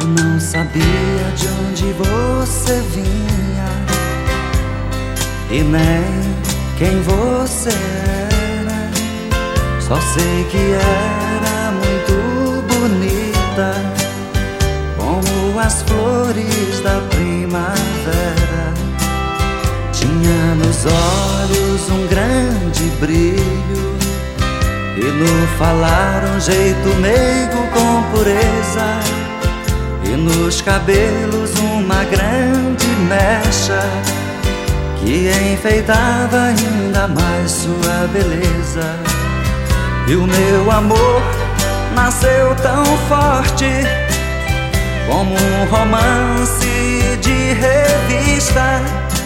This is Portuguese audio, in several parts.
não sabia de onde você vinha e nem quem você era. Só sei que era muito bonita, como as flores da primavera. Tinha nos olhos um grande brilho e no falar um jeito meigo com pureza, e nos cabelos uma grande mecha que enfeitava ainda mais sua beleza. E o meu amor nasceu tão forte, como um romance de revista.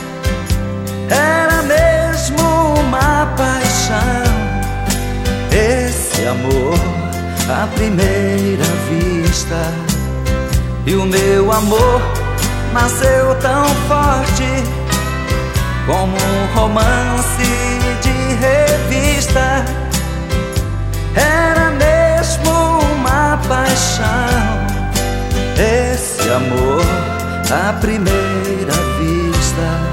Era mesmo uma paixão, esse amor à primeira vista. E o meu amor nasceu tão forte, como um romance de revista. Era mesmo uma paixão, esse amor à primeira vista.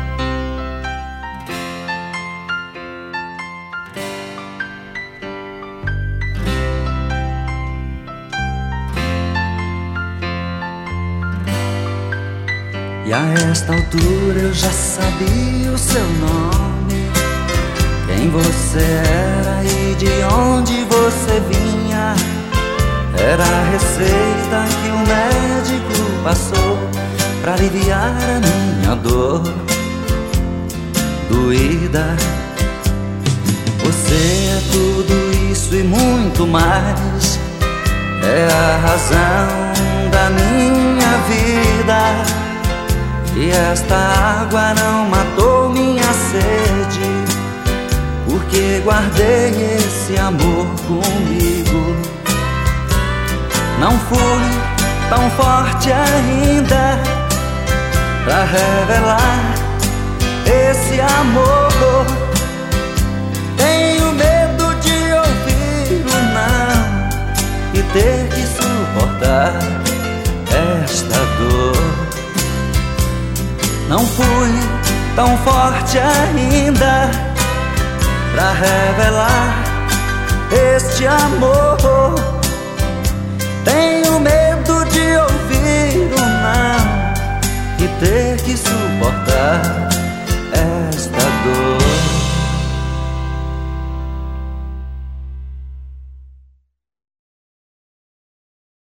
E a esta altura eu já sabia o seu nome, quem você era e de onde você vinha. Era a receita que o médico passou pra aliviar a minha dor doída. Você é tudo isso e muito mais, é a razão da minha vida. E esta água não matou minha sede, porque guardei esse amor comigo. Não fui tão forte ainda pra revelar esse amor. Tenho medo de ouvir o não e ter que suportar esta dor. Não fui tão forte ainda pra revelar este amor. Tenho medo de ouvir o não e ter que suportar esta dor.